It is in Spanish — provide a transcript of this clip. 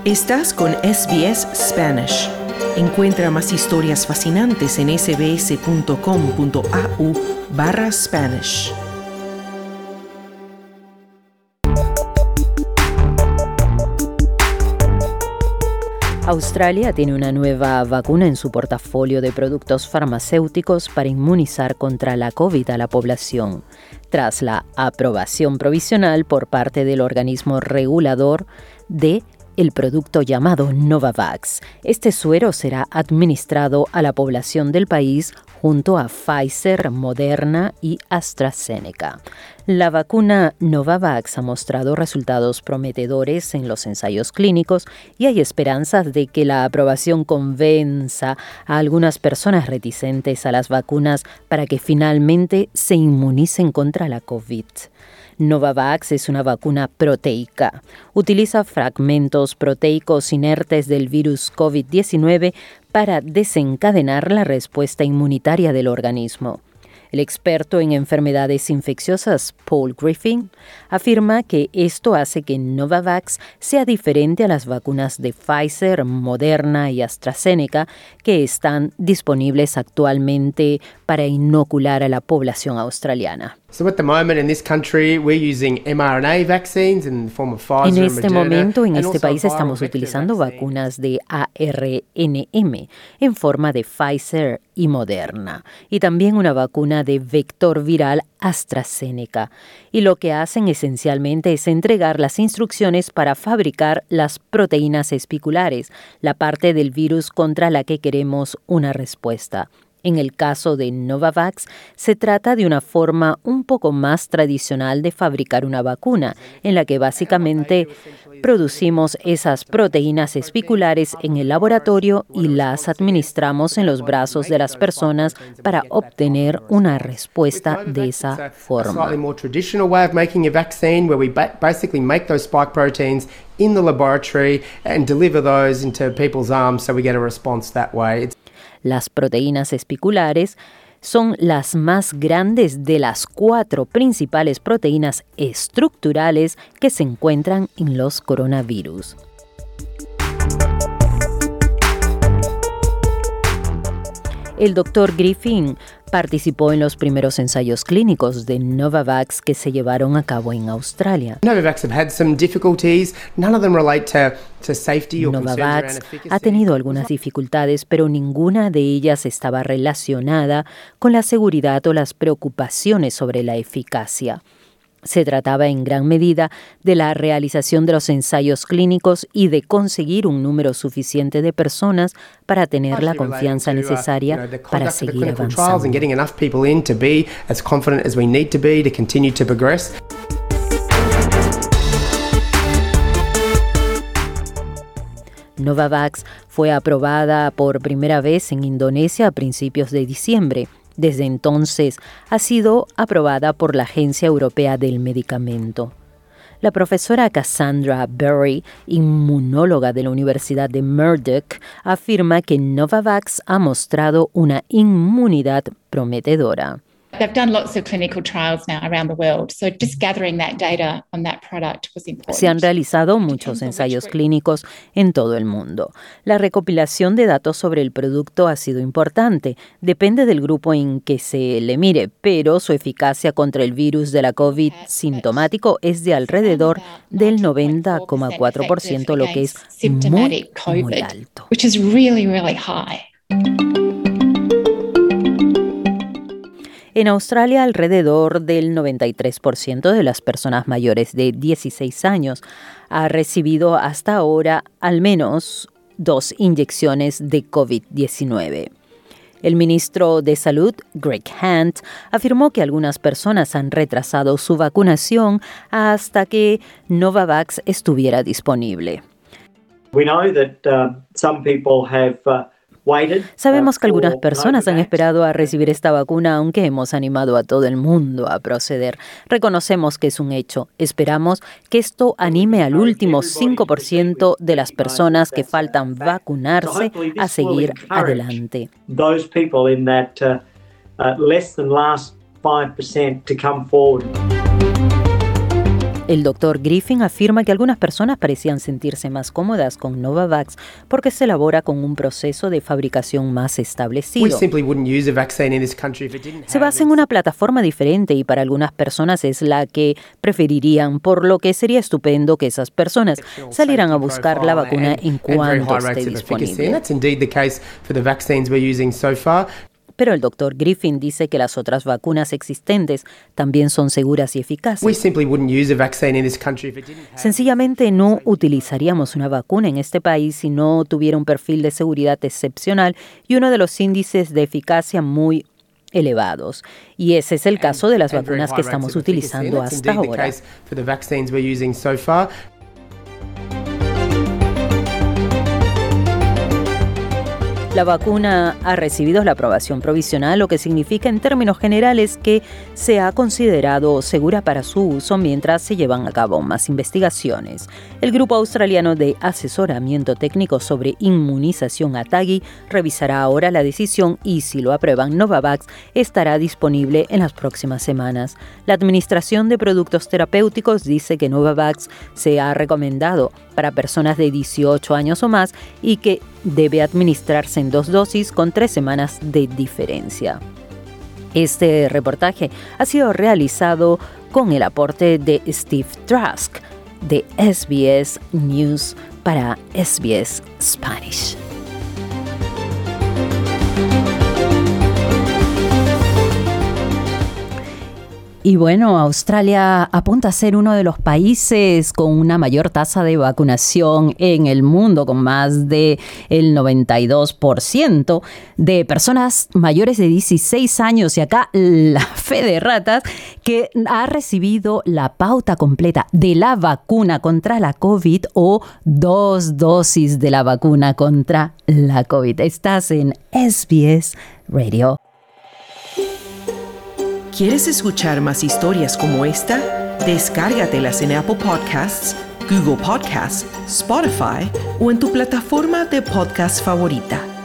Estás con SBS Spanish. Encuentra más historias fascinantes en sbs.com.au/Spanish. Australia tiene una nueva vacuna en su portafolio de productos farmacéuticos para inmunizar contra la COVID a la población, tras la aprobación provisional por parte del organismo regulador de el producto llamado Novavax. Este suero será administrado a la población del país junto a Pfizer, Moderna y AstraZeneca. La vacuna Novavax ha mostrado resultados prometedores en los ensayos clínicos y hay esperanzas de que la aprobación convenza a algunas personas reticentes a las vacunas para que finalmente se inmunicen contra la COVID. Novavax es una vacuna proteica. Utiliza fragmentos proteicos inertes del virus COVID-19 para desencadenar la respuesta inmunitaria del organismo. El experto en enfermedades infecciosas, Paul Griffin, afirma que esto hace que Novavax sea diferente a las vacunas de Pfizer, Moderna y AstraZeneca que están disponibles actualmente para inocular a la población australiana. So at the moment in this country we're using mRNA vaccines in the form of Pfizer En and este Moderna, momento, en and este also país, viral estamos vector utilizando vaccines. vacunas de ARNM en forma de Pfizer y Moderna, y también una vacuna de vector viral AstraZeneca. Y lo que hacen esencialmente es entregar las instrucciones para fabricar las proteínas espiculares, la parte del virus contra la que queremos una respuesta. En el caso de Novavax, se trata de una forma un poco más tradicional de fabricar una vacuna, en la que básicamente producimos esas proteínas espiculares en el laboratorio y las administramos en los brazos de las personas para obtener una respuesta de esa A forma. slightly more traditional way of making a vaccine where we basically make those spike proteins in the laboratory and deliver those into people's arms so we get a response that way. Las proteínas espiculares son las más grandes de las 4 principales proteínas estructurales que se encuentran en los coronavirus. El Dr. Griffin participó en los primeros ensayos clínicos de Novavax que se llevaron a cabo en Australia. Novavax have had some difficulties. None of them relate to safety or concerns around Novavax efficacy. ha tenido algunas dificultades, pero ninguna de ellas estaba relacionada con la seguridad o las preocupaciones sobre la eficacia. Se trataba en gran medida de la realización de los ensayos clínicos y de conseguir un número suficiente de personas para tener la confianza necesaria para seguir avanzando. And getting enough people in to be as confident as we need to be to continue to progress. Novavax fue aprobada por primera vez en Indonesia a principios de diciembre. Desde entonces ha sido aprobada por la Agencia Europea del Medicamento. La profesora Cassandra Berry, inmunóloga de la Universidad de Murdoch, afirma que Novavax ha mostrado una inmunidad prometedora. They've done lots of clinical trials now around the world, so just gathering that data on that product was important. Se han realizado muchos ensayos clínicos en todo el mundo. La recopilación de datos sobre el producto ha sido importante. Depende del grupo en que se le mire, pero su eficacia contra el virus de la COVID sintomático es de alrededor del 90,4%, lo que es muy, muy alto. Which is really, really high. En Australia, alrededor del 93% de las personas mayores de 16 años ha recibido hasta ahora al menos 2 inyecciones de COVID-19. El ministro de Salud, Greg Hunt, afirmó que algunas personas han retrasado su vacunación hasta que Novavax estuviera disponible. We know that some people have Sabemos que algunas personas han esperado a recibir esta vacuna, aunque hemos animado a todo el mundo a proceder. Reconocemos que es un hecho. Esperamos que esto anime al último 5% de las personas que faltan vacunarse a seguir adelante. Those people in that less than last 5% to come forward. El doctor Griffin afirma que algunas personas parecían sentirse más cómodas con Novavax porque se elabora con un proceso de fabricación más establecido. Se basa en una plataforma diferente y para algunas personas es la que preferirían, por lo que sería estupendo que esas personas salieran a buscar la vacuna en cuanto esté disponible. Pero el doctor Griffin dice que las otras vacunas existentes también son seguras y eficaces. Sencillamente no utilizaríamos una vacuna en este país si no tuviera un perfil de seguridad excepcional y uno de los índices de eficacia muy elevados. Y ese es el caso de las vacunas que estamos utilizando hasta ahora. La vacuna ha recibido la aprobación provisional, lo que significa en términos generales que se ha considerado segura para su uso mientras se llevan a cabo más investigaciones. El Grupo Australiano de Asesoramiento Técnico sobre Inmunización ATAGI revisará ahora la decisión y, si lo aprueban, Novavax estará disponible en las próximas semanas. La Administración de Productos Terapéuticos dice que Novavax se ha recomendado para personas de 18 años o más y que debe administrarse en 2 dosis con 3 semanas de diferencia. Este reportaje ha sido realizado con el aporte de Steve Trask de SBS News para SBS Spanish. Y bueno, Australia apunta a ser uno de los países con una mayor tasa de vacunación en el mundo, con más del 92% de personas mayores de 16 años. Y acá la fe de ratas que ha recibido la pauta completa de la vacuna contra la COVID o 2 dosis de la vacuna contra la COVID. Estás en SBS Radio. ¿Quieres escuchar más historias como esta? Descárgatelas en Apple Podcasts, Google Podcasts, Spotify o en tu plataforma de podcast favorita.